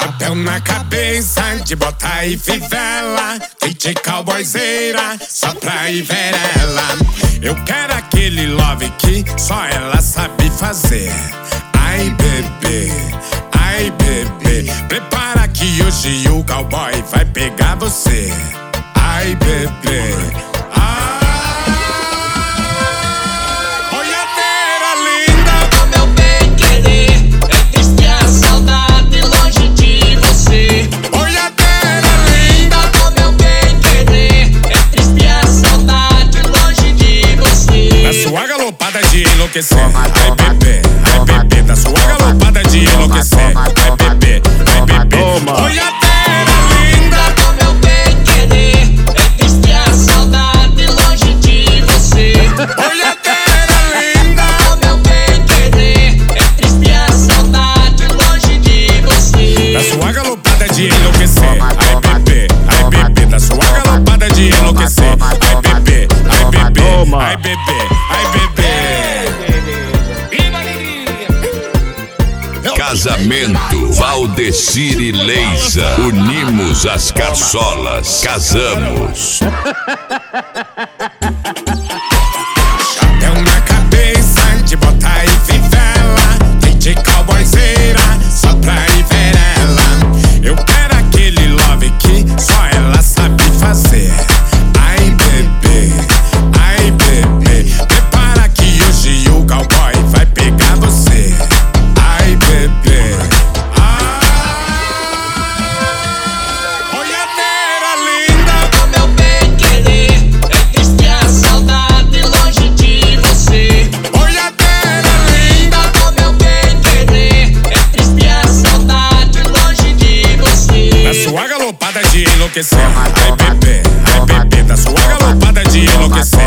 Chapéu na cabeça, de bota e fivela, kit cowboyzeira, só pra ir ver ela. Eu quero aquele love que só ela sabe fazer. Ai bebê, ai bebê, prepara que hoje o cowboy vai pegar você. Ai bebê, boiadeira linda. O meu bem querer, é triste a saudade longe de você. Boiadeira linda. O meu bem querer, é triste a saudade longe de você. Da sua galopada de enlouquecer. Ai bebê, da sua galopada de enlouquecer. Ai bebê, boiadeira linda. O meu bem querer, é triste a saudade longe de você. Boiadeira linda. O meu bem querer, é triste a saudade longe de você. Da sua galopada de enlouquecer. Ai bebê, da sua galopada de enlouquecer. Ai bebê, ai bebê, ai bebê. Casamento Valdecir e Leisa. Unimos as caçolas. Casamos. Chapéu na cabeça, de bota e fivela, kit cowboyzeira, só pra ir ver ela. Eu quero aquele love que só ela sabe fazer. Ai bebê, prepara que hoje o cowboy vai pegar você. Ai bebê, boiadeira linda. O meu bem querer, é triste a saudade longe de você. Boiadeira linda. O meu bem querer, é triste a saudade longe de você. Da sua galopada de enlouquecer. Ai bebê, da sua galopada de enlouquecer.